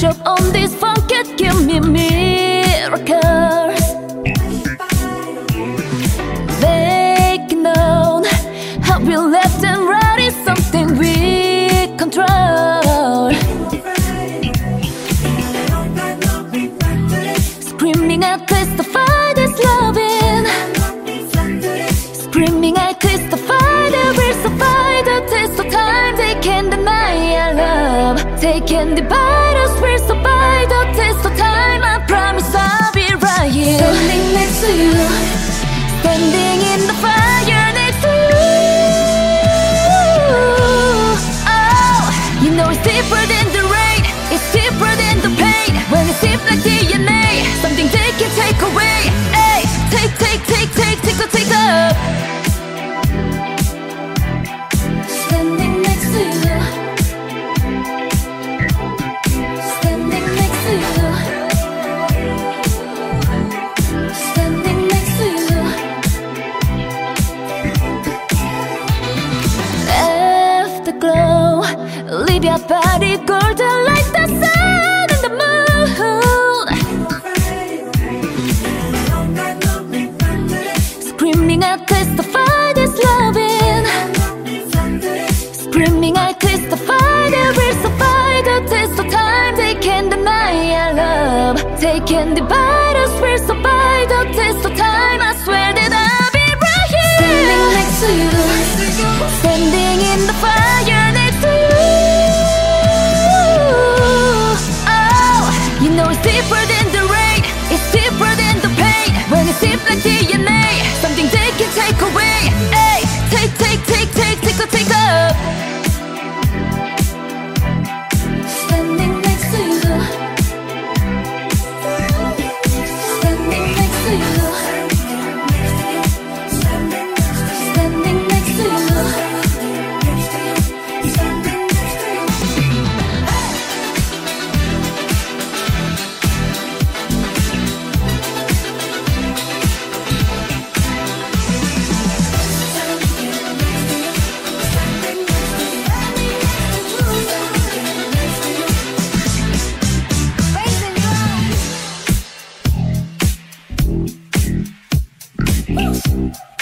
up on this funk, it give me miracles. Making known how we left and right is something we control. Screaming I testify this loving. Screaming I testify that we'll survive the test of time. They can't deny our love. They can't divide us, we'll survive the test of time. I promise I'll be right here, standing next to you, standing in the fire next to you. Oh, you know it's deeper than the rain, it's deeper than the pain. When it's deep like DNA, something they can take away. Hey, take up. Standing next to you, standing next to you, standing next to you. Afterglow, leave your body golden like the sun and the moon. Screaming I testify this loving. Screaming I testify that we'll survive the test of time. They can't deny our love. They can't divide us, we'll survive the test of time. I swear that I'll be right here, standing next to you, standing in the fire next to you. Oh, you know it's deeper than the rain, it's deeper than the pain. When it's deep like DNA, something they can take away. Hey, take up. Standing next to you, standing next to you, standing next to you. Woo!